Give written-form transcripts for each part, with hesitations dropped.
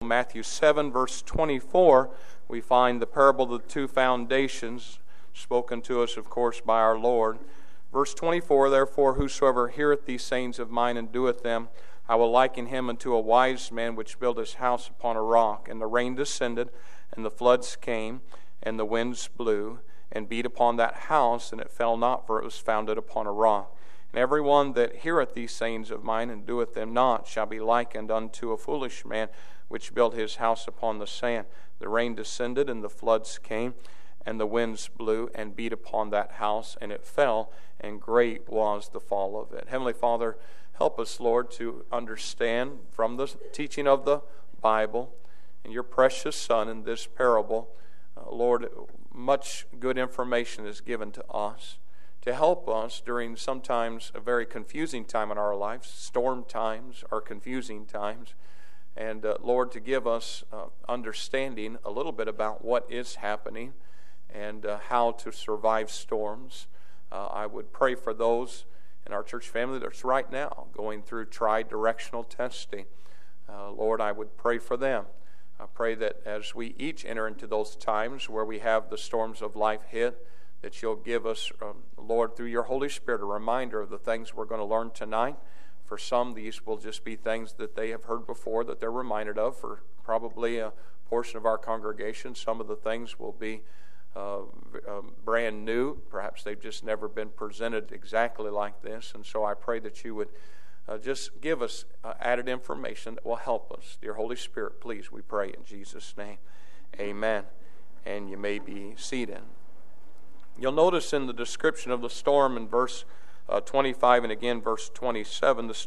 Matthew 7, verse 24, we find the parable of the two foundations, spoken to us, of course, by our Lord. Verse 24, therefore, whosoever heareth these sayings of mine and doeth them, I will liken him unto a wise man which built his house upon a rock. And the rain descended, and the floods came, and the winds blew, and beat upon that house, and it fell not, for it was founded upon a rock. And every one that heareth these sayings of mine and doeth them not shall be likened unto a foolish man which built his house upon the sand. The rain descended, and the floods came, and the winds blew, and beat upon that house, and it fell, and great was the fall of it. Heavenly Father, help us, Lord, to understand from the teaching of the Bible and your precious Son in this parable. Lord, much good information is given to us to help us during sometimes a very confusing time in our lives. Storm times are confusing times. And Lord, to give us understanding a little bit about what is happening and how to survive storms. I would pray for those in our church family that's right now going through tri-directional testing. Lord, I would pray for them. I pray that as we each enter into those times where we have the storms of life hit, that you'll give us, Lord, through your Holy Spirit, a reminder of the things we're going to learn tonight. For some, these will just be things that they have heard before that they're reminded of. For probably a portion of our congregation, some of the things will be brand new. Perhaps they've just never been presented exactly like this. And so I pray that you would just give us added information that will help us. Dear Holy Spirit, please, we pray in Jesus' name. Amen. And you may be seated. You'll notice in the description of the storm in verse 25 and again verse 27, the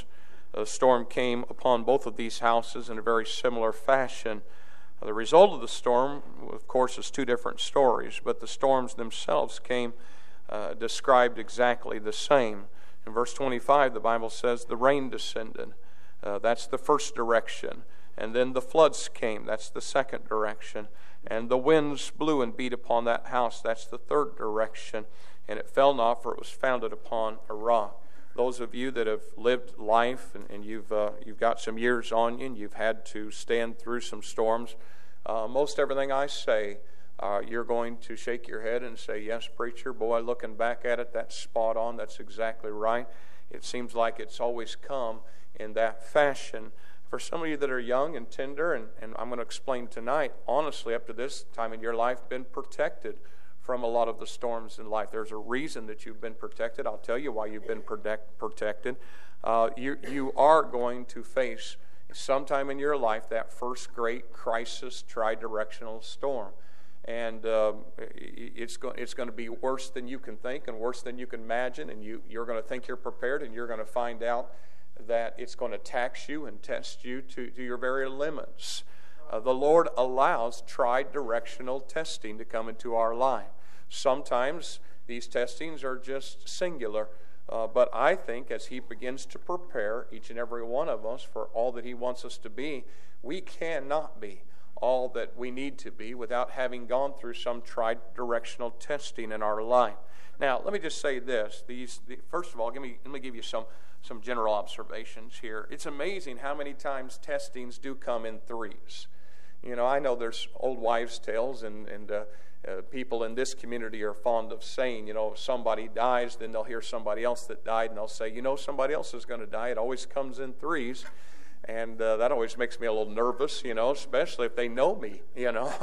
storm came upon both of these houses in a very similar fashion. The result of the storm, of course, is two different stories, but the storms themselves came described exactly the same. In verse 25, the Bible says the rain descended. That's the first direction. And then the floods came. That's the second direction. And the winds blew and beat upon that house. That's the third direction. And it fell not, for it was founded upon a rock. Those of you that have lived life and you've got some years on you and you've had to stand through some storms, most everything I say, you're going to shake your head and say, yes, preacher, boy, looking back at it, that's spot on. That's exactly right. It seems like it's always come in that fashion. For some of you that are young and tender, and I'm going to explain tonight, honestly, up to this time in your life, been protected from a lot of the storms in life. There's a reason that you've been protected. I'll tell you why you've been protected. You are going to face sometime in your life that first great crisis, tri-directional storm. And it's going to be worse than you can think and worse than you can imagine, and you're going to think you're prepared, and you're going to find out that it's going to tax you and test you to your very limits. The Lord allows tri-directional testing to come into our life. Sometimes these testings are just singular, but I think as He begins to prepare each and every one of us for all that He wants us to be, we cannot be all that we need to be without having gone through some tri-directional testing in our life. Now, let me just say this. First of all, let me give you some general observations here. It's amazing how many times testings do come in threes. You know, I know there's old wives' tales, and people in this community are fond of saying, you know, if somebody dies, then they'll hear somebody else that died, and they'll say, you know, somebody else is going to die. It always comes in threes. And that always makes me a little nervous, you know, especially if they know me, you know.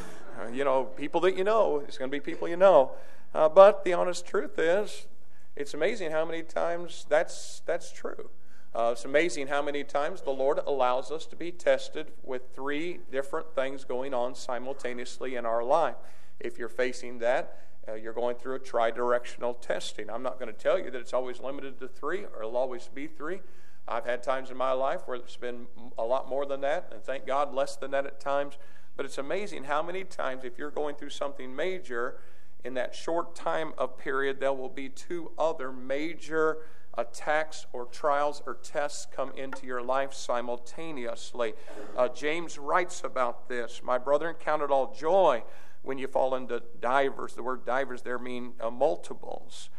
You know, people that you know, it's going to be people you know. But the honest truth is, it's amazing how many times that's true. It's amazing how many times the Lord allows us to be tested with three different things going on simultaneously in our life. If you're facing that, you're going through a tri-directional testing. I'm not going to tell you that it's always limited to three or it'll always be three. I've had times in my life where it's been a lot more than that, and thank God less than that at times. But it's amazing how many times, if you're going through something major, in that short time of period, there will be two other major attacks or trials or tests come into your life simultaneously. James writes about this. My brethren, count it all joy when you fall into divers. The word divers there mean multiples.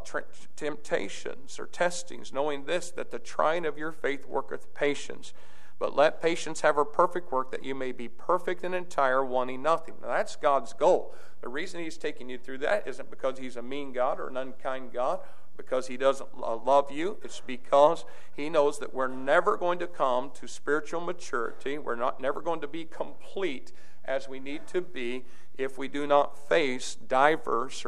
Temptations or testings, knowing this, that the trying of your faith worketh patience. But let patience have her perfect work, that you may be perfect and entire, wanting nothing. Now that's God's goal. The reason he's taking you through that isn't because he's a mean God or an unkind God, because he doesn't love you. It's because he knows that we're never going to come to spiritual maturity. We're never going to be complete as we need to be if we do not face diverse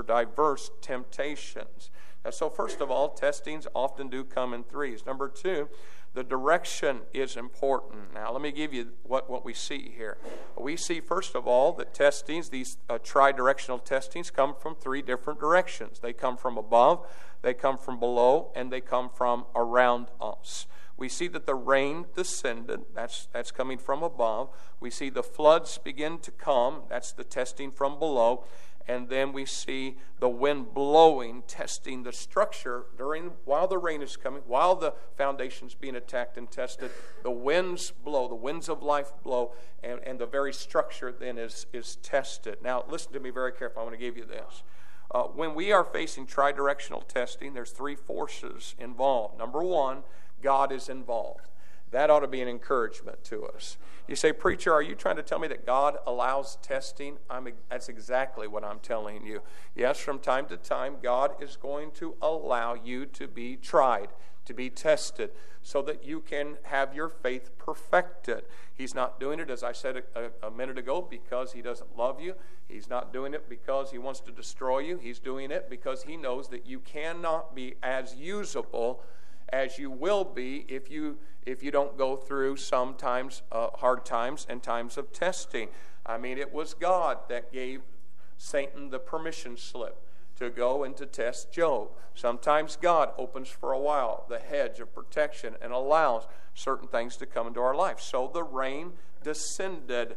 temptations. And so first of all, testings often do come in threes. Number two, the direction is important. Now, let me give you what we see here. We see, first of all, that testings, these tri-directional testings, come from three different directions. They come from above, they come from below, and they come from around us. We see that the rain descended. That's coming from above. We see the floods begin to come. That's the testing from below. And then we see the wind blowing, testing the structure while the rain is coming, while the foundation's being attacked and tested. The winds blow, the winds of life blow, and the very structure then is tested. Now, listen to me very carefully. I want to give you this. When we are facing tri-directional testing, there's three forces involved. Number one, God is involved. That ought to be an encouragement to us. You say, preacher, are you trying to tell me that God allows testing? That's exactly what I'm telling you. Yes, from time to time, God is going to allow you to be tried, to be tested, so that you can have your faith perfected. He's not doing it, as I said a minute ago, because he doesn't love you. He's not doing it because he wants to destroy you. He's doing it because he knows that you cannot be as usable as you will be if you don't go through sometimes hard times and times of testing. I mean, it was God that gave Satan the permission slip to go and to test Job. Sometimes God opens for a while the hedge of protection and allows certain things to come into our life. So the rain descended.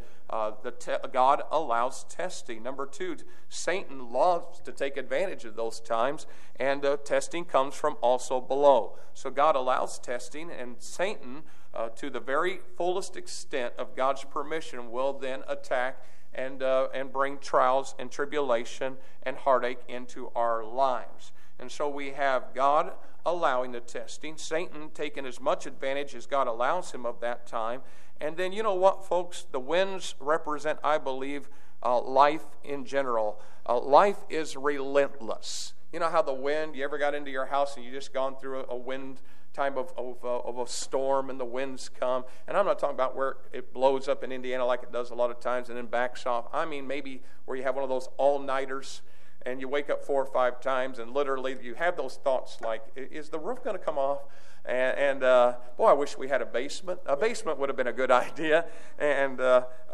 God allows testing. Number two, Satan loves to take advantage of those times, and testing comes from also below. So God allows testing, and Satan, to the very fullest extent of God's permission, will then attack and bring trials and tribulation and heartache into our lives. And so we have God allowing the testing, Satan taking as much advantage as God allows him of that time. And then, you know what, folks? The winds represent, I believe, life in general. Life is relentless. You know how the wind, you ever got into your house and you just gone through a wind time of a storm and the winds come? And I'm not talking about where it blows up in Indiana like it does a lot of times and then backs off. I mean maybe where you have one of those all-nighters and you wake up 4 or 5 times and literally you have those thoughts like, is the roof going to come off? And boy, I wish we had a basement. A basement would have been a good idea. And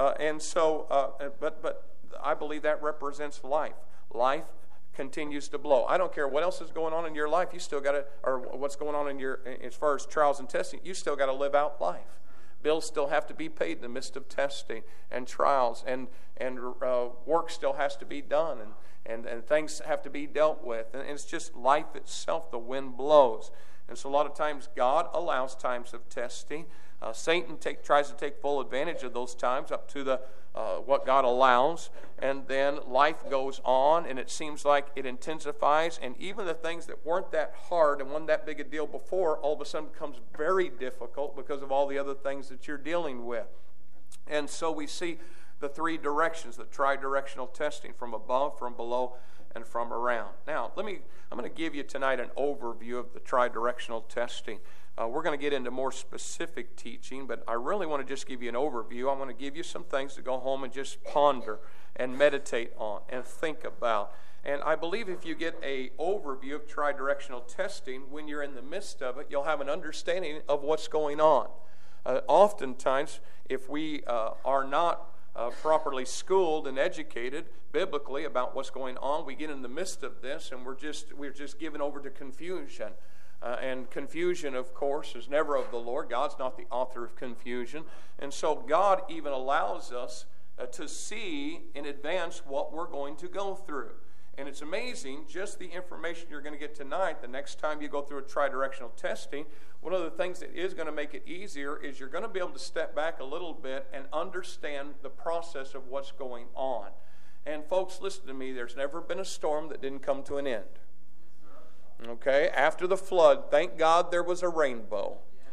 so I believe that represents life. Life continues to blow. I don't care what else is going on in your life. You still got to, or what's going on in your, as far as trials and testing, you still got to live out life. Bills still have to be paid in the midst of testing and trials, and work still has to be done, and things have to be dealt with. And it's just life itself. The wind blows. And so a lot of times God allows times of testing. Satan tries to take full advantage of those times up to the what God allows, and then life goes on, and it seems like it intensifies, and even the things that weren't that hard and weren't that big a deal before, all of a sudden becomes very difficult because of all the other things that you're dealing with. And so we see the three directions, the tri-directional testing, from above, from below, and from around. Now, I'm going to give you tonight an overview of the tri-directional testing. We're going to get into more specific teaching, but I really want to just give you an overview. I want to give you some things to go home and just ponder and meditate on and think about. And I believe if you get an overview of tri-directional testing, when you're in the midst of it, you'll have an understanding of what's going on. Oftentimes, if we are not properly schooled and educated biblically about what's going on, we get in the midst of this and we're just given over to confusion. And confusion, of course, is never of the Lord. God's not the author of confusion. And so God even allows us to see in advance what we're going to go through. And it's amazing, just the information you're going to get tonight, the next time you go through a tri-directional testing, one of the things that is going to make it easier is you're going to be able to step back a little bit and understand the process of what's going on. And folks, listen to me, there's never been a storm that didn't come to an end. Okay, after the flood, thank God there was a rainbow.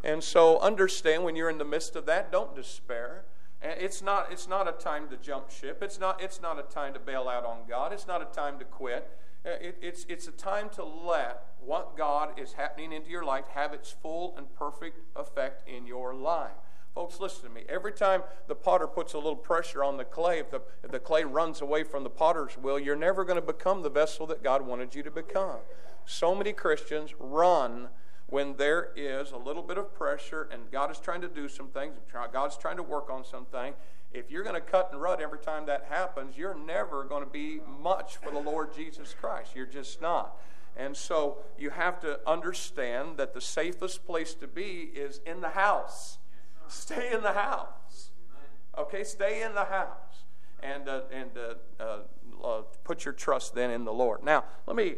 And so understand, when you're in the midst of that, don't despair. And it's not a time to jump ship. It's not a time to bail out on God. It's not a time to quit. It's a time to let what God is happening into your life have its full and perfect effect in your life. Folks, listen to me. Every time the potter puts a little pressure on the clay, if the clay runs away from the potter's will, you're never going to become the vessel that God wanted you to become. So many Christians run when there is a little bit of pressure and God is trying to do some things, God's trying to work on something. If you're going to cut and run every time that happens, you're never going to be much for the Lord Jesus Christ. You're just not. And so you have to understand that the safest place to be is in the house. Stay in the house. Okay, stay in the house. And put your trust then in the Lord. Now, let me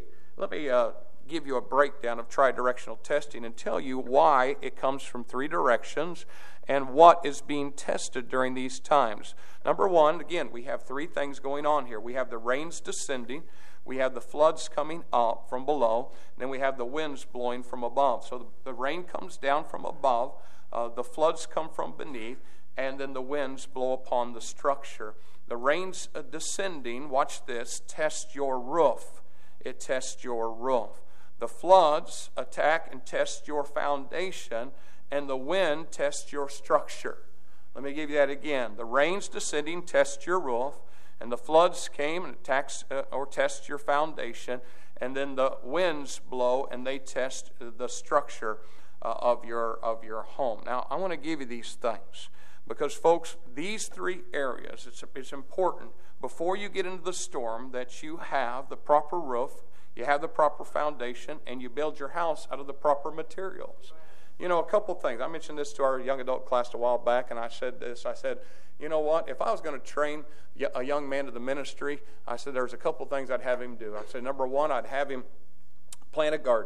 give you a breakdown of tridirectional testing and tell you why it comes from three directions and what is being tested during these times. Number one, again, we have three things going on here. We have the rains descending, we have the floods coming up from below, and then we have the winds blowing from above. So the rain comes down from above, the floods come from beneath, and then the winds blow upon the structure. The rains descending, watch this, test your roof. It tests your roof. The floods attack and test your foundation, and the wind tests your structure. Let me give you that again. The rains descending test your roof, and the floods came and attacks or test your foundation, and then the winds blow and they test the structure of your home. Now, I want to give you these things because, folks, these three areas, it's important before you get into the storm that you have the proper roof, you have the proper foundation, and you build your house out of the proper materials. You know, a couple things. I mentioned this to our young adult class a while back, and I said this. I said, you know what? If I was going to train a young man to the ministry, I said there's a couple things I'd have him do. I said, number one, I'd have him plant a garden.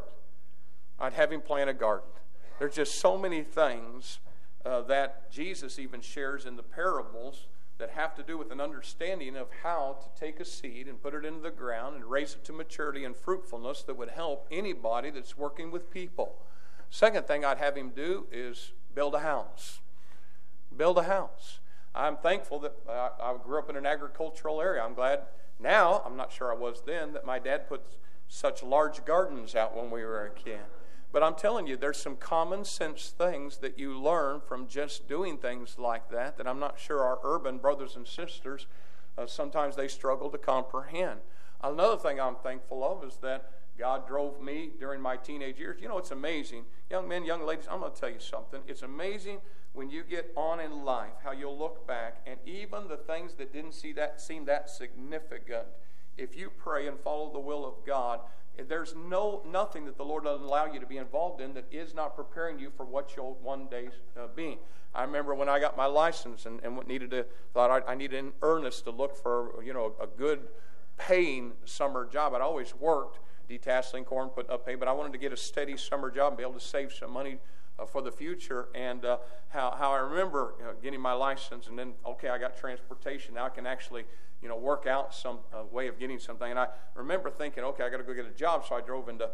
I'd have him plant a garden. There's just so many things that Jesus even shares in the parables that have to do with an understanding of how to take a seed and put it into the ground and raise it to maturity and fruitfulness that would help anybody that's working with people. Second thing I'd have him do is build a house. Build a house. I'm thankful that I grew up in an agricultural area. I'm glad now, I'm not sure I was then, that my dad put such large gardens out when we were a kid. But I'm telling you, there's some common sense things that you learn from just doing things like that I'm not sure our urban brothers and sisters, sometimes they struggle to comprehend. Another thing I'm thankful of is that God drove me during my teenage years. You know, it's amazing. Young men, young ladies, I'm going to tell you something. It's amazing when you get on in life how you'll look back, and even the things that didn't seem that significant, if you pray and follow the will of God, there's nothing that the Lord doesn't allow you to be involved in that is not preparing you for what you'll one day be. I remember when I got my license and thought I needed in earnest to look for a good paying summer job. I'd always worked detasseling corn, putting up hay, but I wanted to get a steady summer job and be able to save some money for the future. And how I remember getting my license, and then I got transportation. Now I can actually work out some way of getting something. And I remember thinking, I got to go get a job. So I drove into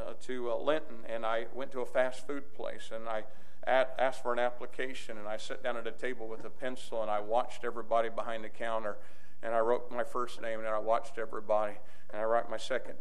Linton, and I went to a fast food place, and I asked for an application, and I sat down at a table with a pencil, and I watched everybody behind the counter, and I wrote my first name, and I watched everybody, and I write my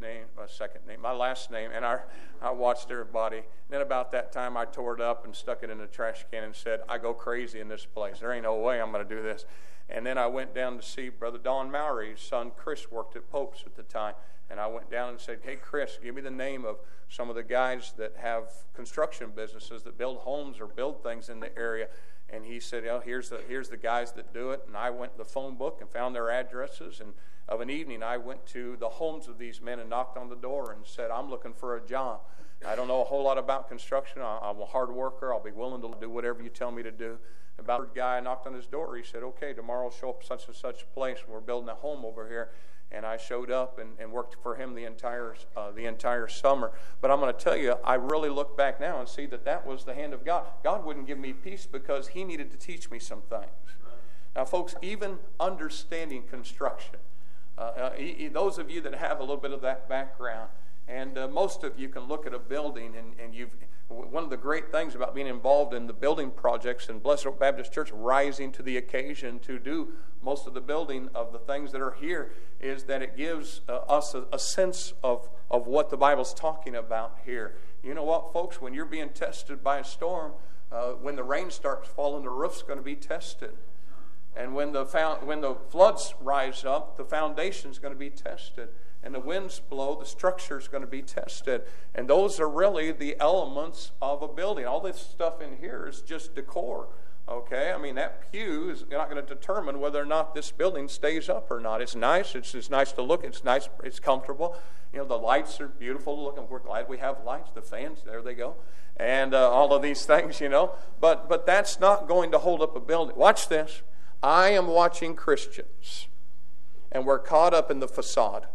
my last name, and I watched everybody. And then about that time, I tore it up and stuck it in a trash can and said, I go crazy in this place. There ain't no way I'm going to do this. And then I went down to see Brother Don Mowry. His son Chris worked at Pope's at the time. And I went down and said, hey, Chris, give me the name of some of the guys that have construction businesses that build homes or build things in the area. And he said, here's the guys that do it. And I went to the phone book and found their addresses. And of an evening, I went to the homes of these men and knocked on the door and said, I'm looking for a job. I don't know a whole lot about construction. I'm a hard worker. I'll be willing to do whatever you tell me to do. About the guy, I knocked on his door. He said, okay, tomorrow I'll show up such and such place. We're building a home over here. And I showed up and worked for him the entire summer. But I'm going to tell you, I really look back now and see that was the hand of God. God wouldn't give me peace because he needed to teach me some things. Now, folks, even understanding construction, those of you that have a little bit of that background, And most of you can look at a building, and one of the great things about being involved in the building projects in Blessed Oak Baptist Church, rising to the occasion to do most of the building of the things that are here, is that it gives us a sense of what the Bible's talking about here. You know what, folks? When you're being tested by a storm, when the rain starts falling, the roof's going to be tested. And when the floods rise up, the foundation's going to be tested. And the winds blow, the structure's going to be tested. And those are really the elements of a building. All this stuff in here is just decor. Okay? I mean, that pew is not going to determine whether or not this building stays up or not. It's nice. It's nice to look. It's nice. It's comfortable. You know, the lights are beautiful to look at. We're glad we have lights. The fans, there they go. And all of these things, you know. But that's not going to hold up a building. Watch this. I am watching Christians, and we're caught up in the facade.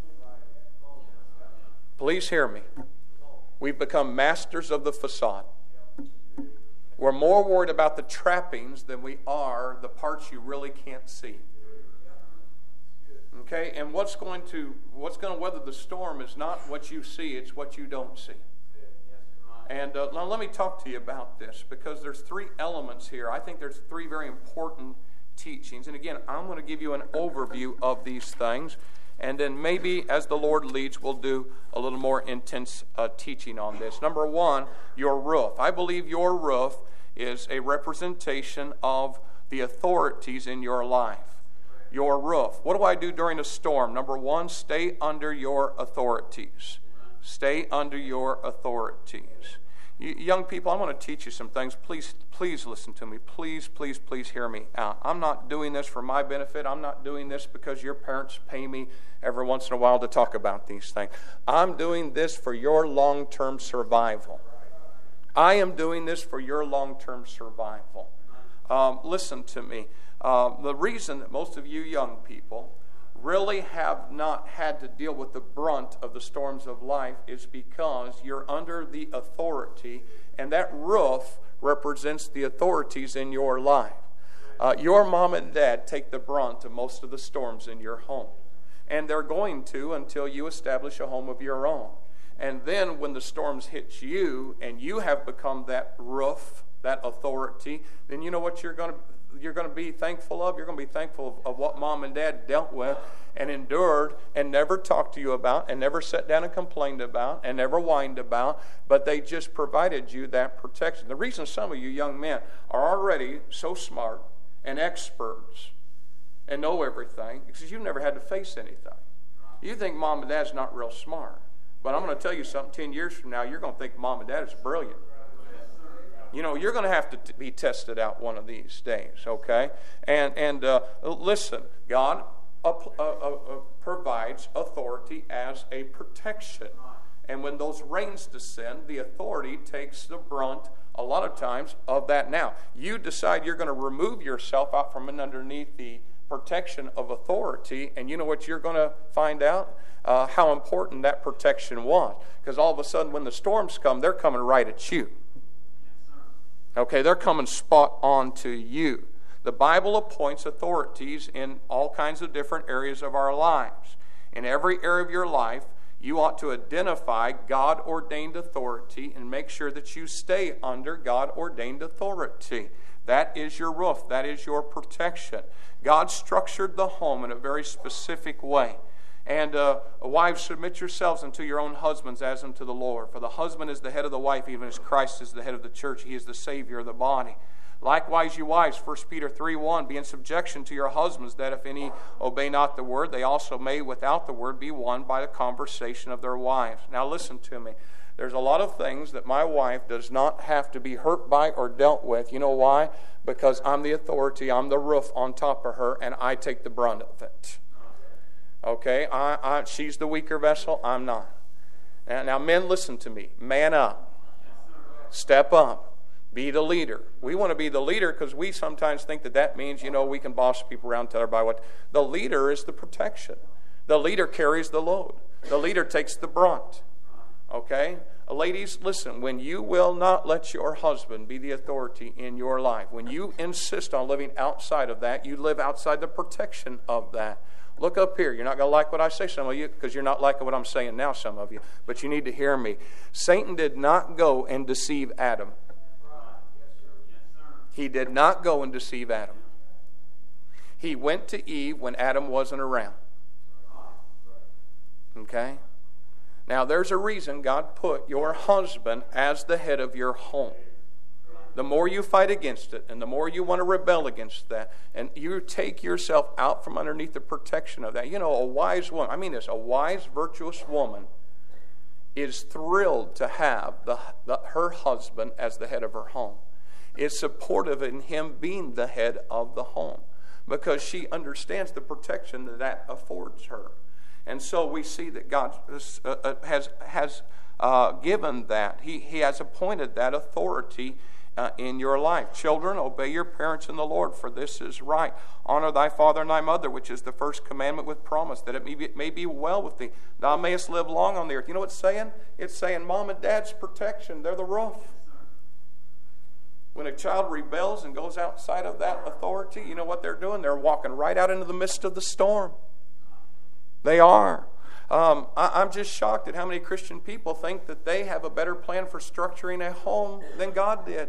Please hear me. We've become masters of the facade. We're more worried about the trappings than we are the parts you really can't see. Okay? And what's going to weather the storm is not what you see, it's what you don't see. And now let me talk to you about this, because there's three elements here. I think there's three very important teachings. And again, I'm going to give you an overview of these things. And then maybe as the Lord leads, we'll do a little more intense teaching on this. Number one, your roof. I believe your roof is a representation of the authorities in your life. Your roof. What do I do during a storm? Number one, stay under your authorities. Stay under your authorities. Young people, I want to teach you some things. Please listen to me. Please hear me out. I'm not doing this for my benefit. I'm not doing this because your parents pay me every once in a while to talk about these things. I'm doing this for your long-term survival. I am doing this for your long-term survival. Listen to me. The reason that most of you young people really have not had to deal with the brunt of the storms of life is because you're under the authority, and that roof represents the authorities in your life. Your mom and dad take the brunt of most of the storms in your home, and they're going to until you establish a home of your own. And then when the storms hit you and you have become that roof, that authority, then you know what you're going to be thankful of? You're going to be thankful of what mom and dad dealt with and endured and never talked to you about and never sat down and complained about and never whined about, but they just provided you that protection. The reason some of you young men are already so smart and experts and know everything is because you've never had to face anything. You think mom and dad's not real smart, but I'm going to tell you something, 10 years from now, you're going to think mom and dad is brilliant. You know, you're going to have to be tested out one of these days, okay? And listen, God provides authority as a protection. And when those rains descend, the authority takes the brunt, a lot of times, of that. Now, you decide you're going to remove yourself out from underneath the protection of authority, and you know what you're going to find out? How important that protection was. Because all of a sudden, when the storms come, they're coming right at you. Okay, they're coming spot on to you. The Bible appoints authorities in all kinds of different areas of our lives. In every area of your life, you ought to identify God-ordained authority and make sure that you stay under God-ordained authority. That is your roof. That is your protection. God structured the home in a very specific way. And wives, submit yourselves unto your own husbands as unto the Lord. For the husband is the head of the wife, even as Christ is the head of the church. He is the Savior of the body. Likewise, you wives, 1 Peter 3:1, be in subjection to your husbands, that if any obey not the word, they also may without the word be won by the conversation of their wives. Now listen to me. There's a lot of things that my wife does not have to be hurt by or dealt with. You know why? Because I'm the authority, I'm the roof on top of her, and I take the brunt of it. Okay, she's the weaker vessel, I'm not. Now, men, listen to me. Man up. Step up. Be the leader. We want to be the leader because we sometimes think that means, we can boss people around, tell everybody what. The leader is the protection. The leader carries the load. The leader takes the brunt. Okay? Ladies, listen, when you will not let your husband be the authority in your life, when you insist on living outside of that, you live outside the protection of that. Look up here. You're not going to like what I say, some of you, because you're not liking what I'm saying now, some of you. But you need to hear me. Satan did not go and deceive Adam. He did not go and deceive Adam. He went to Eve when Adam wasn't around. Okay? Now, there's a reason God put your husband as the head of your home. The more you fight against it, and the more you want to rebel against that, and you take yourself out from underneath the protection of that. You know, a wise woman, I mean this, a wise, virtuous woman is thrilled to have her husband as the head of her home. Is supportive in him being the head of the home because she understands the protection that affords her. And so we see that God has given that. He has appointed that authority in your life. Children, obey your parents in the Lord, for this is right. Honor thy father and thy mother, which is the first commandment with promise, that it may be well with thee. Thou mayest live long on the earth. You know what it's saying? It's saying mom and dad's protection. They're the roof. When a child rebels and goes outside of that authority, you know what they're doing? They're walking right out into the midst of the storm. They are. I'm just shocked at how many Christian people think that they have a better plan for structuring a home than God did.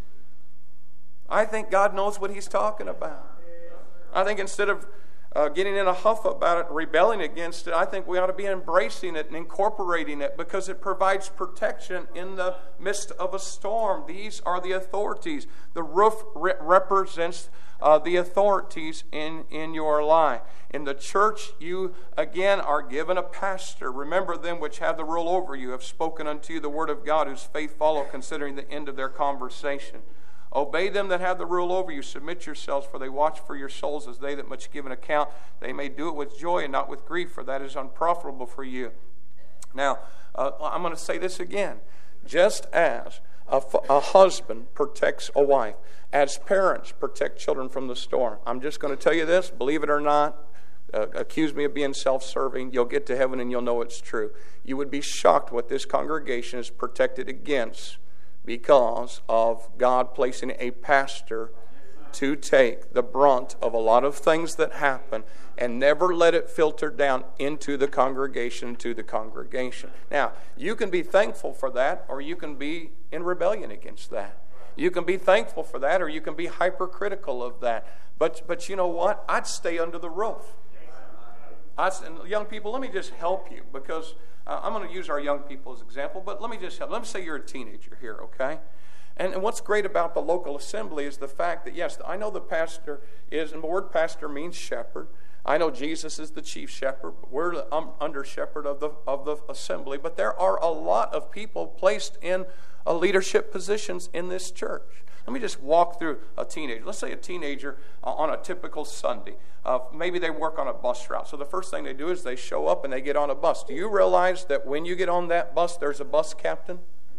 I think God knows what He's talking about. I think instead of getting in a huff about it, rebelling against it, I think we ought to be embracing it and incorporating it because it provides protection in the midst of a storm. These are the authorities. The roof represents the authorities in your life. In the church, you again are given a pastor. Remember them which have the rule over you have spoken unto you the word of God, whose faith follow, considering the end of their conversation. Obey them that have the rule over you. Submit yourselves, for they watch for your souls as they that much give an account. They may do it with joy and not with grief, for that is unprofitable for you. Now, I'm going to say this again. Just as a husband protects a wife, as parents protect children from the storm, I'm just going to tell you this, believe it or not, accuse me of being self-serving, you'll get to heaven and you'll know it's true. You would be shocked what this congregation is protected against because of God placing a pastor to take the brunt of a lot of things that happen and never let it filter down into the congregation, Now, you can be thankful for that, or you can be in rebellion against that. You can be thankful for that, or you can be hypercritical of that. But you know what? I'd stay under the roof. Young people, let me just help you, because I'm going to use our young people as example, but let me just help. Let me say you're a teenager here, okay? And what's great about the local assembly is the fact that, yes, I know the pastor is, and the word pastor means shepherd. I know Jesus is the chief shepherd. We're the under shepherd of the assembly. But there are a lot of people placed in leadership positions in this church. Let me just walk through a teenager. Let's say a teenager on a typical Sunday. Maybe they work on a bus route. So the first thing they do is they show up and they get on a bus. Do you realize that when you get on that bus, there's a bus captain?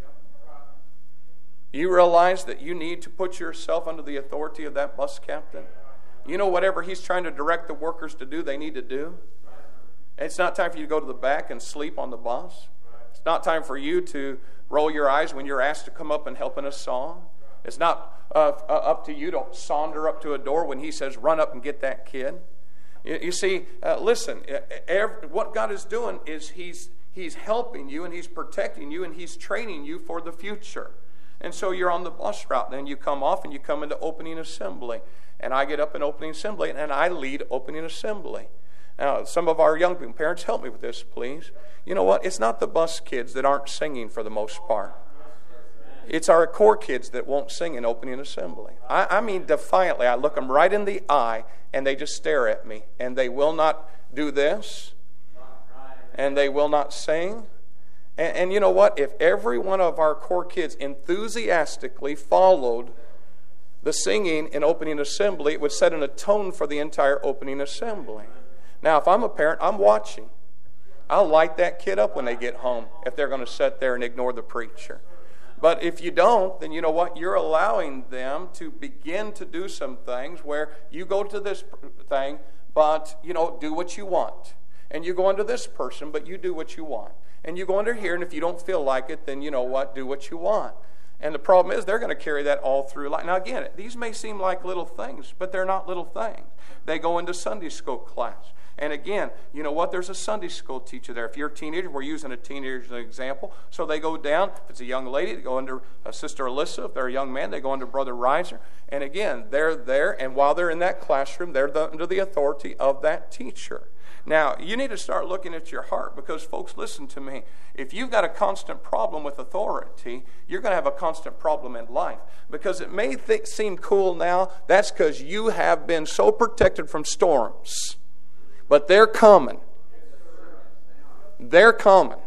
You realize that you need to put yourself under the authority of that bus captain? You know, whatever he's trying to direct the workers to do, they need to do. And it's not time for you to go to the back and sleep on the bus. It's not time for you to roll your eyes when you're asked to come up and help in a song. It's not up to you to saunter up to a door when he says, run up and get that kid. You see, listen, what God is doing is He's helping you and He's protecting you and He's training you for the future. And so you're on the bus route. Then you come off and you come into opening assembly. And I get up in opening assembly and I lead opening assembly. Now, some of our young people, parents, help me with this, please. You know what? It's not the bus kids that aren't singing for the most part. It's our core kids that won't sing in opening assembly. I mean defiantly. I look them right in the eye and they just stare at me. And they will not do this. And they will not sing. And you know what? If every one of our core kids enthusiastically followed the singing in opening assembly, it would set a tone for the entire opening assembly. Now, if I'm a parent, I'm watching. I'll light that kid up when they get home if they're going to sit there and ignore the preacher. But if you don't, then you know what? You're allowing them to begin to do some things where you go to this thing, but, do what you want. And you go under this person, but you do what you want. And you go under here, and if you don't feel like it, then you know what? Do what you want. And the problem is they're going to carry that all through life. Now again, these may seem like little things, but they're not little things. They go into Sunday school class. And again, you know what? There's a Sunday school teacher there. If you're a teenager, we're using a teenager as an example. So they go down. If it's a young lady, they go under Sister Alyssa. If they're a young man, they go under Brother Reiser. And again, they're there. And while they're in that classroom, they're under the authority of that teacher. Now, you need to start looking at your heart because, folks, listen to me. If you've got a constant problem with authority, you're going to have a constant problem in life. Because it may seem cool now, that's because you have been so protected from storms. But they're coming. They're coming.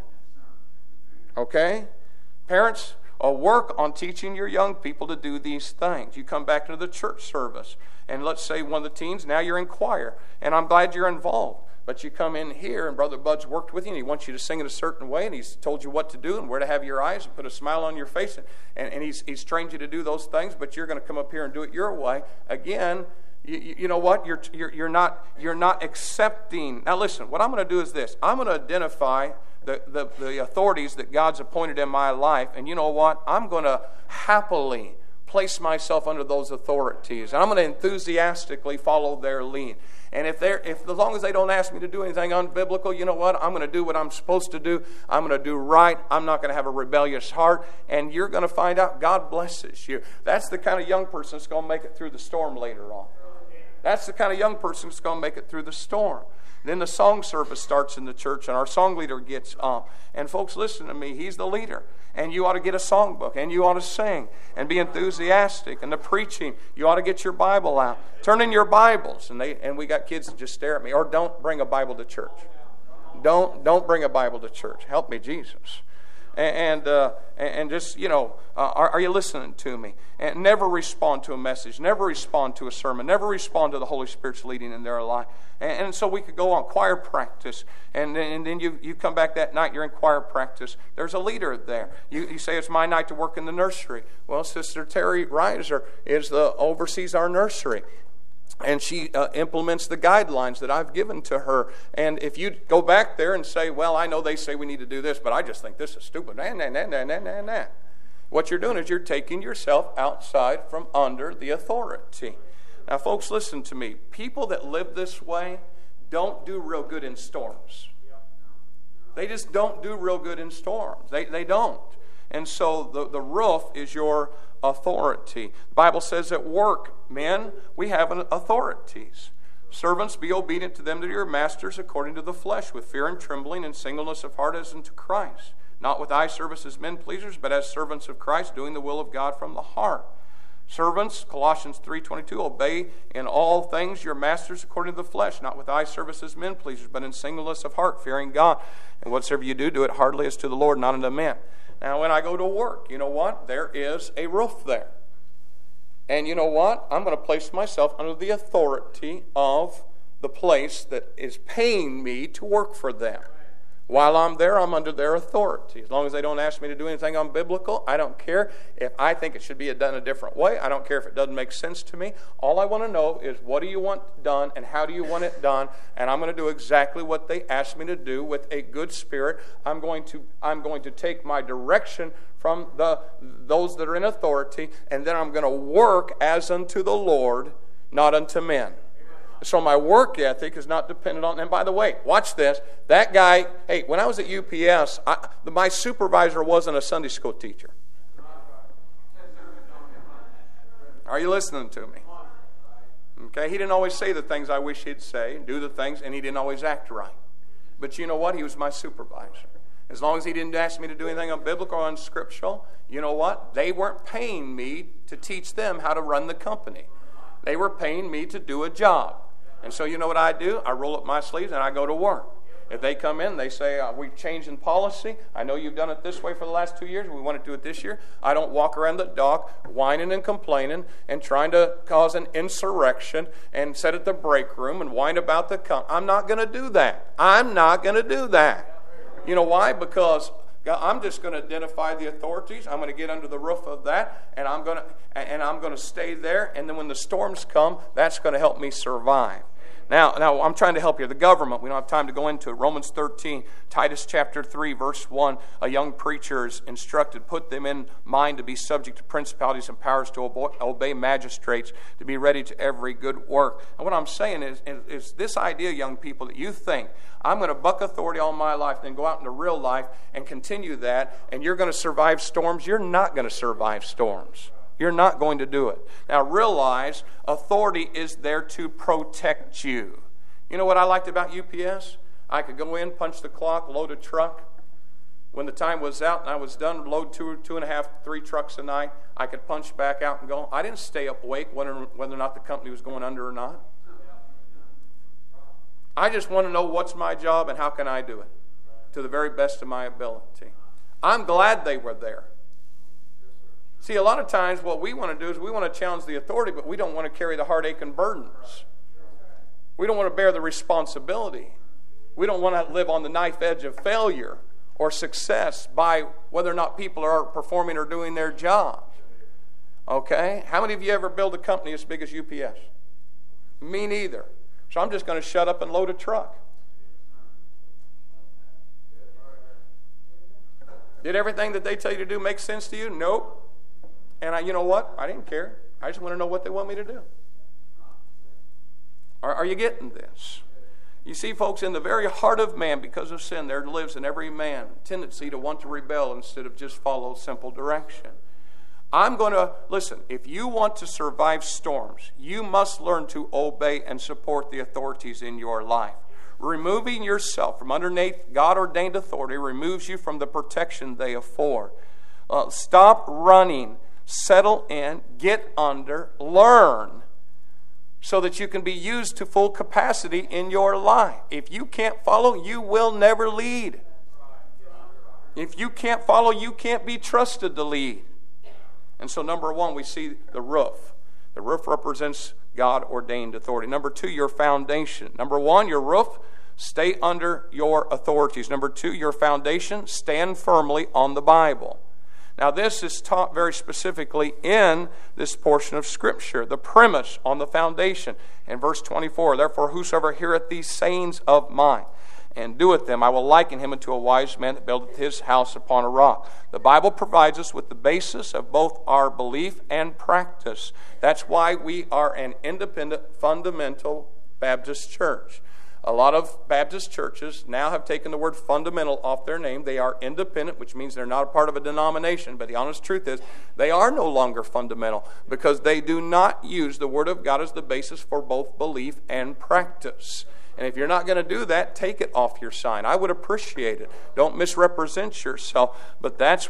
Okay? Parents, work on teaching your young people to do these things. You come back to the church service, and let's say one of the teens, now you're in choir, and I'm glad you're involved. But you come in here, and Brother Bud's worked with you, and he wants you to sing it a certain way, and he's told you what to do and where to have your eyes and put a smile on your face, and he's trained you to do those things, but you're going to come up here and do it your way. Again, you know what? You're not accepting. Now listen, what I'm going to do is this. I'm going to identify the authorities that God's appointed in my life, and you know what? I'm going to happily place myself under those authorities, and I'm going to enthusiastically follow their lead. And if as long as they don't ask me to do anything unbiblical, you know what? I'm going to do what I'm supposed to do. I'm going to do right. I'm not going to have a rebellious heart. And you're going to find out God blesses you. That's the kind of young person that's going to make it through the storm later on. That's the kind of young person that's going to make it through the storm. Then the song service starts in the church, and our song leader gets up. And folks, listen to me. He's the leader. And you ought to get a songbook, and you ought to sing, and be enthusiastic. And the preaching, you ought to get your Bible out. Turn in your Bibles. And we got kids that just stare at me. Or don't bring a Bible to church. Don't bring a Bible to church. Help me, Jesus. And just, you know, are you listening to me? And never respond to a message. Never respond to a sermon. Never respond to the Holy Spirit's leading in their life. And so we could go on choir practice. And then you come back that night, you're in choir practice. There's a leader there. You say, it's my night to work in the nursery. Well, Sister Terry Reiser oversees our nursery. And she implements the guidelines that I've given to her. And if you go back there and say, well, I know they say we need to do this, but I just think this is stupid. Nah. What you're doing is you're taking yourself outside from under the authority. Now, folks, listen to me. People that live this way don't do real good in storms. They just don't do real good in storms. They don't. And so the roof is your authority. The Bible says at work, men, we have authorities. Servants, be obedient to them that are your masters according to the flesh, with fear and trembling and singleness of heart as unto Christ. Not with eye service as men pleasers, but as servants of Christ, doing the will of God from the heart. Servants, Colossians 3:22, obey in all things your masters according to the flesh, not with eye service as men pleasers, but in singleness of heart, fearing God. And whatsoever you do, do it heartily as to the Lord, not unto men. Now, when I go to work, you know what? There is a roof there. And you know what? I'm going to place myself under the authority of the place that is paying me to work for them. While I'm there, I'm under their authority. As long as they don't ask me to do anything unbiblical, I don't care. If I think it should be done a different way, I don't care if it doesn't make sense to me. All I want to know is what do you want done and how do you want it done, and I'm going to do exactly what they ask me to do with a good spirit. I'm going to take my direction from those that are in authority, and then I'm going to work as unto the Lord, not unto men. So my work ethic is not dependent on, and by the way, watch this. That guy, hey, when I was at UPS, my supervisor wasn't a Sunday school teacher. Are you listening to me? Okay, he didn't always say the things I wish he'd say, do the things, and he didn't always act right. But you know what? He was my supervisor. As long as he didn't ask me to do anything unbiblical or unscriptural, you know what? They weren't paying me to teach them how to run the company. They were paying me to do a job. And so you know what I do? I roll up my sleeves and I go to work. If they come in, they say, we've changed in policy. I know you've done it this way for the last 2 years. We want to do it this year. I don't walk around the dock whining and complaining and trying to cause an insurrection and sit at the break room and whine about the company. I'm not going to do that. I'm not going to do that. You know why? Because I'm just going to identify the authorities. I'm going to get under the roof of that, and I'm going to stay there. And then when the storms come, that's going to help me survive. Now, I'm trying to help you. The government, we don't have time to go into it. Romans 13, Titus chapter 3, verse 1, a young preacher is instructed, put them in mind to be subject to principalities and powers, to obey magistrates, to be ready to every good work. And what I'm saying is this idea, young people, that you think, I'm going to buck authority all my life, then go out into real life and continue that, and you're going to survive storms. You're not going to survive storms. You're not going to do it. Now realize authority is there to protect you. You know what I liked about UPS? I could go in, punch the clock, load a truck. When the time was out and I was done, load 2.5, 3 trucks a night, I could punch back out and go. I didn't stay up awake whether or not the company was going under or not. I just want to know what's my job and how can I do it to the very best of my ability. I'm glad they were there. See, a lot of times what we want to do is we want to challenge the authority, but we don't want to carry the heartache and burdens. We don't want to bear the responsibility. We don't want to live on the knife edge of failure or success by whether or not people are performing or doing their job. Okay? How many of you ever build a company as big as UPS? Me neither. So I'm just going to shut up and load a truck. Did everything that they tell you to do make sense to you? Nope. And you know what? I didn't care. I just want to know what they want me to do. Are you getting this? You see, folks, in the very heart of man, because of sin, there lives in every man a tendency to want to rebel instead of just follow simple direction. I'm going to, listen, if you want to survive storms, you must learn to obey and support the authorities in your life. Removing yourself from underneath God-ordained authority removes you from the protection they afford. Stop running. Settle in, get under, learn, so that you can be used to full capacity in your life. If you can't follow, you will never lead. If you can't follow, you can't be trusted to lead. And so, number one, we see the roof. The roof represents God-ordained authority. Number two, your foundation. Number one, your roof, stay under your authorities. Number two, your foundation, stand firmly on the Bible. Now, this is taught very specifically in this portion of Scripture, the premise on the foundation. In verse 24, therefore, whosoever heareth these sayings of mine and doeth them, I will liken him unto a wise man that buildeth his house upon a rock. The Bible provides us with the basis of both our belief and practice. That's why we are an independent, fundamental Baptist church. A lot of Baptist churches now have taken the word fundamental off their name. They are independent, which means they're not a part of a denomination. But the honest truth is, they are no longer fundamental because they do not use the Word of God as the basis for both belief and practice. And if you're not going to do that, take it off your sign. I would appreciate it. Don't misrepresent yourself. But that's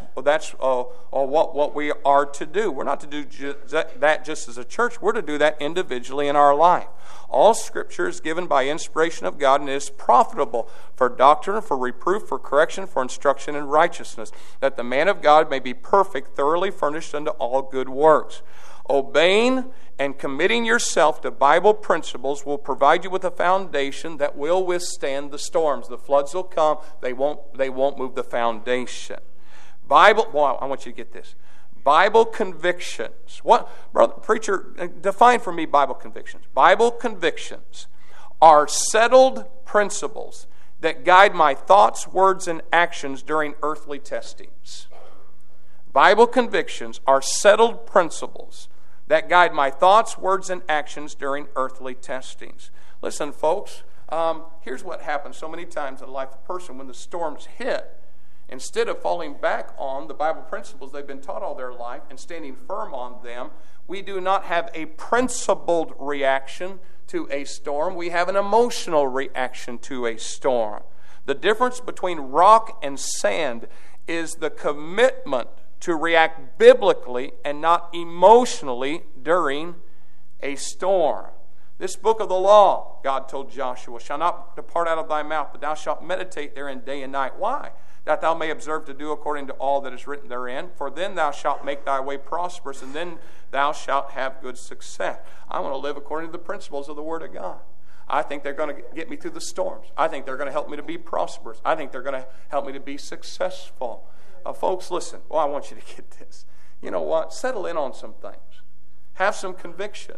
what we are to do. We're not to do that just as a church. We're to do that individually in our life. All Scripture is given by inspiration of God and is profitable for doctrine, for reproof, for correction, for instruction in righteousness, that the man of God may be perfect, thoroughly furnished unto all good works. Obeying and committing yourself to Bible principles will provide you with a foundation that will withstand the storms. The floods will come. They won't move the foundation. I want you to get this. Bible convictions. What, brother, preacher, define for me Bible convictions. Bible convictions are settled principles that guide my thoughts, words, and actions during earthly testings. Bible convictions are settled principles that guide my thoughts, words, and actions during earthly testings. Listen, folks, here's what happens so many times in the life of a person when the storms hit. Instead of falling back on the Bible principles they've been taught all their life and standing firm on them, we do not have a principled reaction to a storm. We have an emotional reaction to a storm. The difference between rock and sand is the commitment to react biblically and not emotionally during a storm. This book of the law, God told Joshua, shall not depart out of thy mouth, but thou shalt meditate therein day and night. Why? That thou may observe to do according to all that is written therein. For then thou shalt make thy way prosperous, and then thou shalt have good success. I want to live according to the principles of the Word of God. I think they're going to get me through the storms. I think they're going to help me to be prosperous. I think they're going to help me to be successful. Folks, listen. Well, I want you to get this. You know what? Settle in on some things. Have some convictions.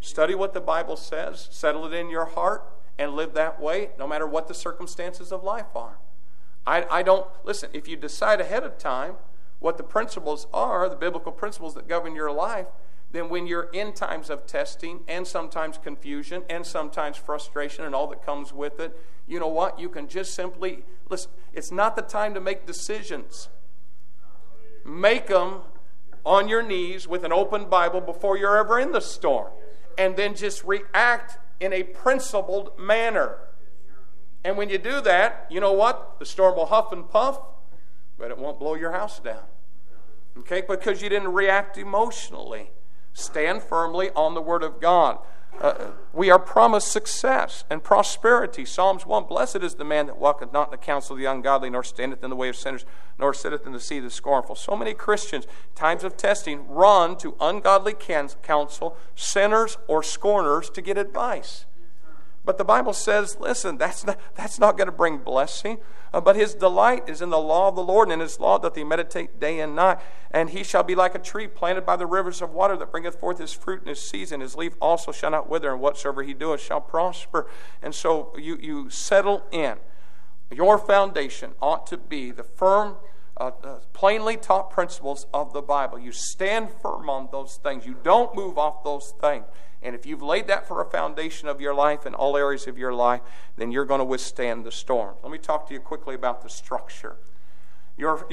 Study what the Bible says, settle it in your heart, and live that way no matter what the circumstances of life are. I don't, listen, if you decide ahead of time what the principles are, the biblical principles that govern your life, then when you're in times of testing and sometimes confusion and sometimes frustration and all that comes with it, you know what? You can just simply, listen, it's not the time to make decisions. Make them on your knees with an open Bible before you're ever in the storm. And then just react in a principled manner. And when you do that, you know what? The storm will huff and puff, but it won't blow your house down. Okay? Because you didn't react emotionally. Stand firmly on the Word of God. We are promised success and prosperity. Psalms 1, blessed is the man that walketh not in the counsel of the ungodly, nor standeth in the way of sinners, nor sitteth in the seat of the scornful. So many Christians, times of testing, run to ungodly counsel, sinners or scorners to get advice. But the Bible says, listen, that's not going to bring blessing. But his delight is in the law of the Lord, and in his law doth he meditate day and night. And he shall be like a tree planted by the rivers of water that bringeth forth his fruit in his season. His leaf also shall not wither, and whatsoever he doeth shall prosper. And so you settle in. Your foundation ought to be the firm, plainly taught principles of the Bible. You stand firm on those things. You don't move off those things. And if you've laid that for a foundation of your life in all areas of your life, then you're going to withstand the storm. Let me talk to you quickly about the structure. Your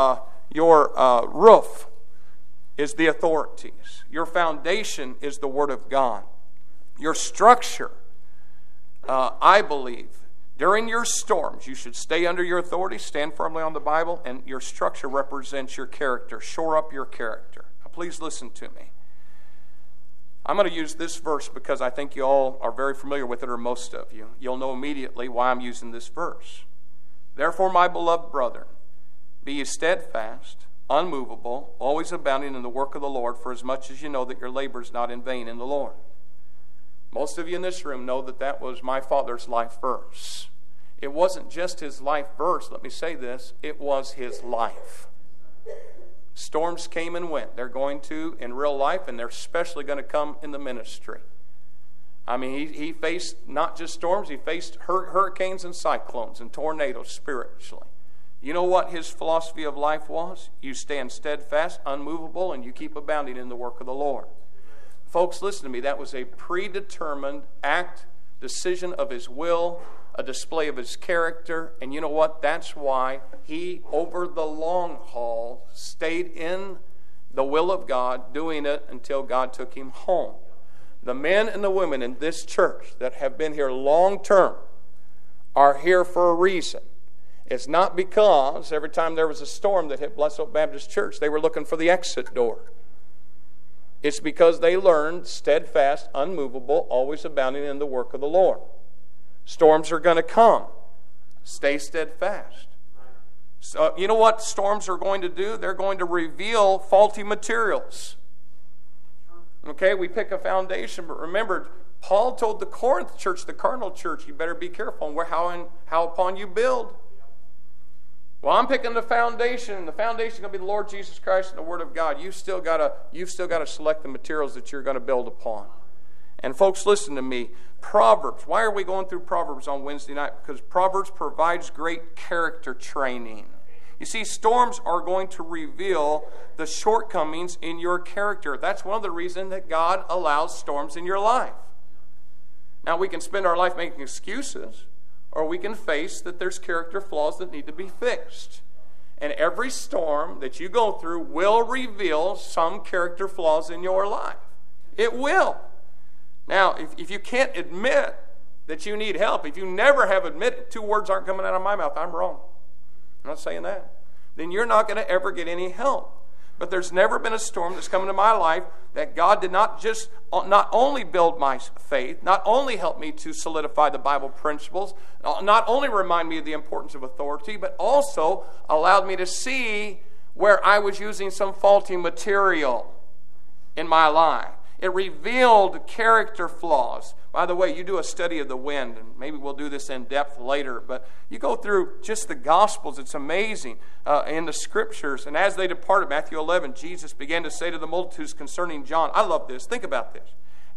roof is the authorities. Your foundation is the Word of God. Your structure, I believe, during your storms, you should stay under your authority, stand firmly on the Bible, and your structure represents your character. Shore up your character. Now, please listen to me. I'm going to use this verse because I think you all are very familiar with it, or most of you. You'll know immediately why I'm using this verse. Therefore, my beloved brethren, be ye steadfast, unmovable, always abounding in the work of the Lord, for as much as you know that your labor is not in vain in the Lord. Most of you in this room know that that was my father's life verse. It wasn't just his life verse, let me say this, it was his life. Storms came and went. They're going to in real life, and they're especially going to come in the ministry. I mean, he faced not just storms, he faced hurricanes and cyclones and tornadoes spiritually. You know what his philosophy of life was? You stand steadfast, unmovable, and you keep abounding in the work of the Lord. Folks, listen to me. That was a predetermined decision of his will, a display of his character. And you know what? That's why he, over the long haul, stayed in the will of God, doing it until God took him home. The men and the women in this church that have been here long term are here for a reason. It's not because every time there was a storm that hit Blessed Hope Baptist Church, they were looking for the exit door. It's because they learned steadfast, unmovable, always abounding in the work of the Lord. Storms are going to come. Stay steadfast. So, you know what storms are going to do? They're going to reveal faulty materials. Okay, we pick a foundation, but remember, Paul told the Corinth church, the carnal church, you better be careful how upon you build. Well, I'm picking the foundation, and the foundation is going to be the Lord Jesus Christ and the Word of God. You've still got to select the materials that you're going to build upon. And folks, listen to me. Proverbs. Why are we going through Proverbs on Wednesday night? Because Proverbs provides great character training. You see, storms are going to reveal the shortcomings in your character. That's one of the reasons that God allows storms in your life. Now, we can spend our life making excuses, or we can face that there's character flaws that need to be fixed. And every storm that you go through will reveal some character flaws in your life. It will. Now, if you can't admit that you need help, if you never have admitted, 2 words aren't coming out of my mouth, I'm wrong. I'm not saying that. Then you're not going to ever get any help. But there's never been a storm that's come into my life that God did not only build my faith, not only help me to solidify the Bible principles, not only remind me of the importance of authority, but also allowed me to see where I was using some faulty material in my life. It revealed character flaws. By the way, you do a study of the wind, and maybe we'll do this in depth later, but you go through just the Gospels. It's amazing in the Scriptures. And as they departed, Matthew 11, Jesus began to say to the multitudes concerning John, I love this. Think about this.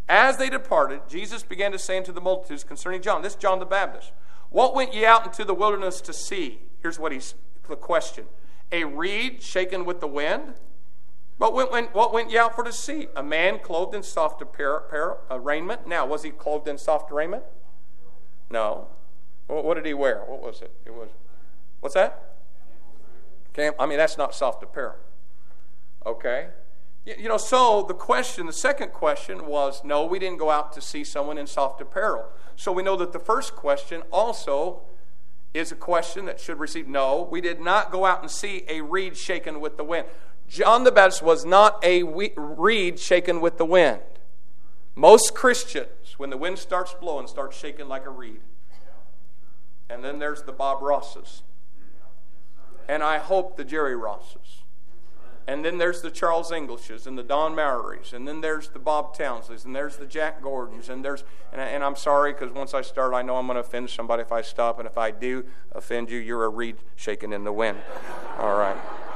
As they departed, Jesus began to say unto the multitudes concerning John, this John the Baptist, what went ye out into the wilderness to see? Here's what the question. A reed shaken with the wind? But what went ye out for to see? A man clothed in soft raiment? Now, was he clothed in soft raiment? No. What did he wear? What was it? What's that? That's not soft apparel. Okay. So the second question was, no, we didn't go out to see someone in soft apparel. So we know that the first question also is a question that should receive, no, we did not go out and see a reed shaken with the wind. John the Baptist was not a reed shaken with the wind. Most Christians, when the wind starts blowing, start shaking like a reed. And then there's the Bob Rosses. And I hope the Jerry Rosses. And then there's the Charles Englishes and the Don Mowrys, and then there's the Bob Townsleys, and there's the Jack Gordons, and I'm sorry, because once I start, I know I'm going to offend somebody if I stop, and if I do offend you, you're a reed shaking in the wind. All right.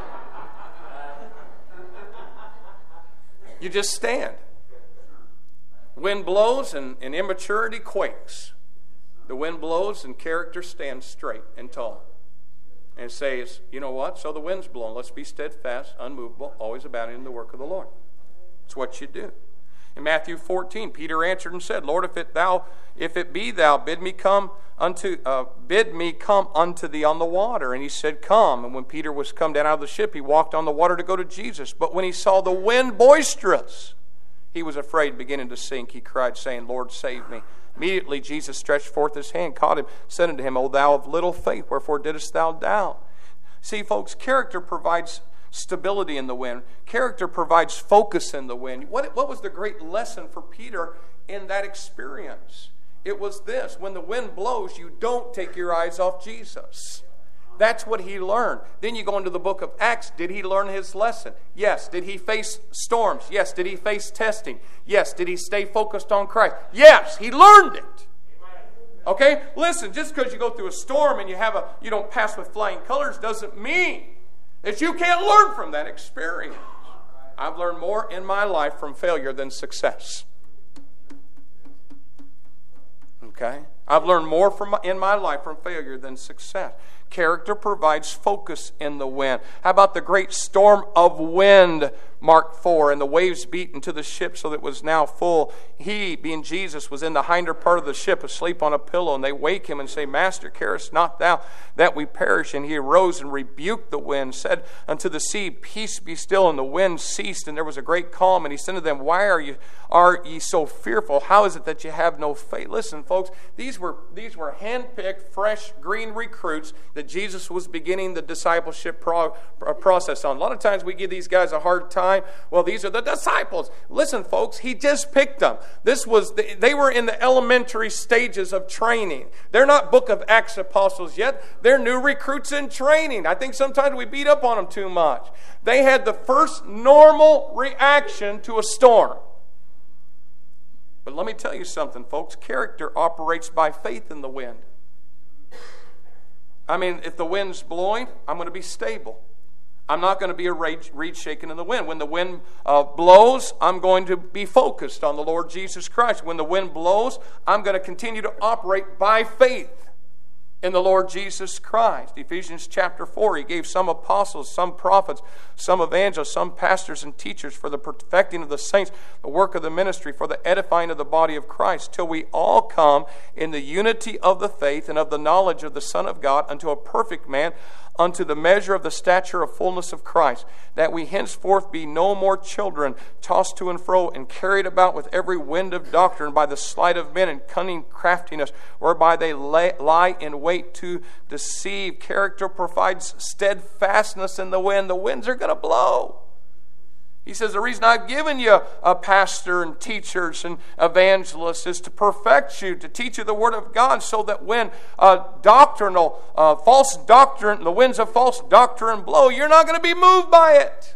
You just stand. Wind blows and immaturity quakes. The wind blows and character stands straight and tall. And says, you know what? So the wind's blowing. Let's be steadfast, unmovable, always abounding in the work of the Lord. It's what you do. In Matthew 14, Peter answered and said, Lord, if it be thou, bid me come unto thee on the water. And he said, come. And when Peter was come down out of the ship, he walked on the water to go to Jesus. But when he saw the wind boisterous, he was afraid, beginning to sink. He cried, saying, Lord, save me. Immediately Jesus stretched forth his hand, caught him, said unto him, O thou of little faith, wherefore didst thou doubt? See, folks, character provides stability in the wind. Character provides focus in the wind. What was the great lesson for Peter in that experience? It was this: when the wind blows, you don't take your eyes off Jesus. That's what he learned. Then you go into the book of Acts. Did he learn his lesson? Yes. Did he face storms? Yes. Did he face testing? Yes. Did he stay focused on Christ? Yes. He learned it. Okay? Listen, just because you go through a storm and you don't pass with flying colors doesn't mean that you can't learn from that experience. I've learned more in my life from failure than success. Okay? I've learned more in my life from failure than success. Character provides focus in the wind. How about the great storm of wind, Mark 4, and the waves beat into the ship so that it was now full. He, being Jesus, was in the hinder part of the ship, asleep on a pillow, and they wake him and say, Master, carest not thou that we perish? And he arose and rebuked the wind, said unto the sea, Peace, be still. And the wind ceased, and there was a great calm. And he said to them, Why are ye so fearful? How is it that you have no faith? Listen, folks, these were hand-picked, fresh, green recruits that Jesus was beginning the discipleship process on. A lot of times we give these guys a hard time. Well, these are the disciples. Listen, folks, he just picked them. They were in the elementary stages of training. They're not Book of Acts apostles yet. They're new recruits in training. I think sometimes we beat up on them too much. They had the first normal reaction to a storm. But let me tell you something, folks. Character operates by faith in the wind. If the wind's blowing, I'm going to be stable. I'm not going to be a reed shaken in the wind. When the wind blows, I'm going to be focused on the Lord Jesus Christ. When the wind blows, I'm going to continue to operate by faith in the Lord Jesus Christ. Ephesians chapter 4, he gave some apostles, some prophets, some evangelists, some pastors and teachers for the perfecting of the saints, the work of the ministry, for the edifying of the body of Christ, till we all come in the unity of the faith and of the knowledge of the Son of God, unto a perfect man, unto the measure of the stature of fullness of Christ, that we henceforth be no more children, tossed to and fro, and carried about with every wind of doctrine by the sleight of men and cunning craftiness, whereby they lie in wait to deceive. Character provides steadfastness in the wind. The winds are going to blow. He says, the reason I've given you a pastor and teachers and evangelists is to perfect you, to teach you the Word of God, so that when false doctrine, the winds of false doctrine blow, you're not going to be moved by it.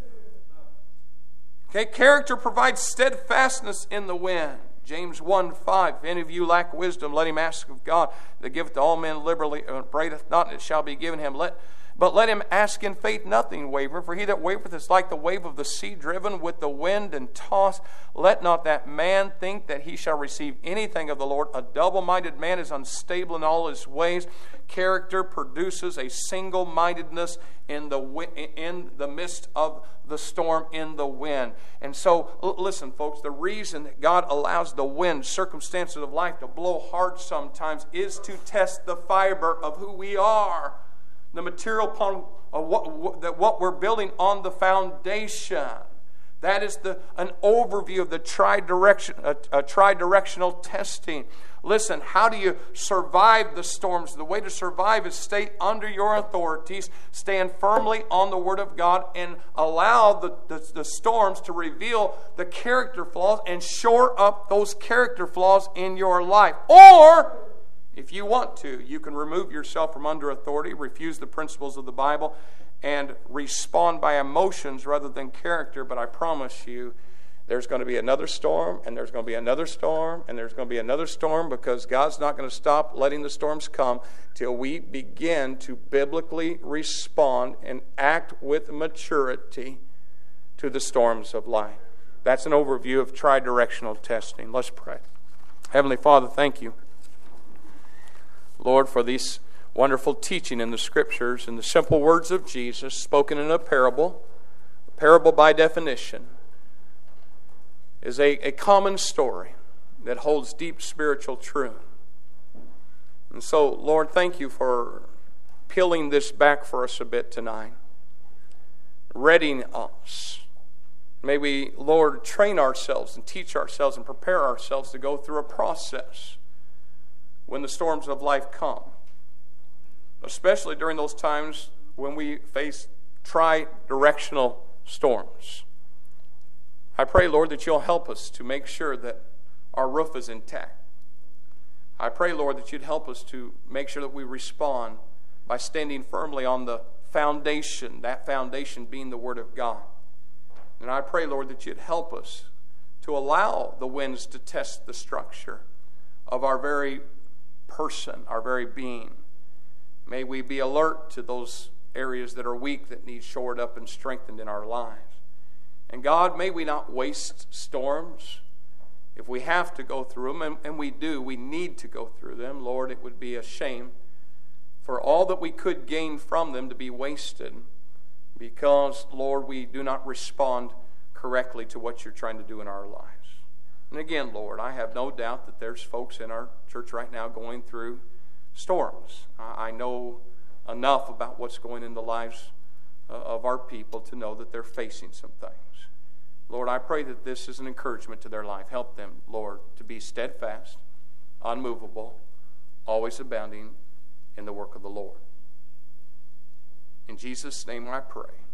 Okay, character provides steadfastness in the wind. James 1:5, if any of you lack wisdom, let him ask of God, that giveth to all men liberally, and upbraideth not, and it shall be given him. But let him ask in faith nothing waver. For he that wavereth is like the wave of the sea, driven with the wind and tossed. Let not that man think that he shall receive anything of the Lord. A double-minded man is unstable in all his ways. Character produces a single-mindedness in the midst of the storm, in the wind. And so, listen, folks, the reason that God allows the wind, circumstances of life, to blow hard sometimes is to test the fiber of who we are. The material upon what we're building on the foundation. That is an overview of the tridirectional testing. Listen, how do you survive the storms? The way to survive is stay under your authorities, stand firmly on the Word of God, and allow the storms to reveal the character flaws and shore up those character flaws in your life. Or, if you want to, you can remove yourself from under authority, refuse the principles of the Bible, and respond by emotions rather than character. But I promise you, there's going to be another storm, and there's going to be another storm, and there's going to be another storm, because God's not going to stop letting the storms come till we begin to biblically respond and act with maturity to the storms of life. That's an overview of tridirectional testing. Let's pray. Heavenly Father, thank you, Lord, for this wonderful teaching in the Scriptures and the simple words of Jesus spoken in a parable. A parable, by definition, is a common story that holds deep spiritual truth. And so, Lord, thank you for peeling this back for us a bit tonight, readying us. May we, Lord, train ourselves and teach ourselves and prepare ourselves to go through a process when the storms of life come, especially during those times when we face tri-directional storms. I pray, Lord, that you'll help us to make sure that our roof is intact. I pray, Lord, that you'd help us to make sure that we respond by standing firmly on the foundation, that foundation being the Word of God. And I pray, Lord, that you'd help us to allow the winds to test the structure of our very person, our very being. May we be alert to those areas that are weak, that need shored up and strengthened in our lives. And God, may we not waste storms. If we have to go through them, and we do, we need to go through them, Lord, it would be a shame for all that we could gain from them to be wasted, because, Lord, we do not respond correctly to what you're trying to do in our lives. And again, Lord, I have no doubt that there's folks in our church right now going through storms. I know enough about what's going in the lives of our people to know that they're facing some things. Lord, I pray that this is an encouragement to their life. Help them, Lord, to be steadfast, unmovable, always abounding in the work of the Lord. In Jesus' name I pray.